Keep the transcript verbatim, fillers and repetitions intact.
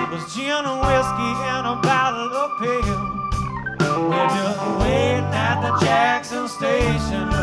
was gin and whiskey and a bottle of pale. We're just waiting at the Jackson Station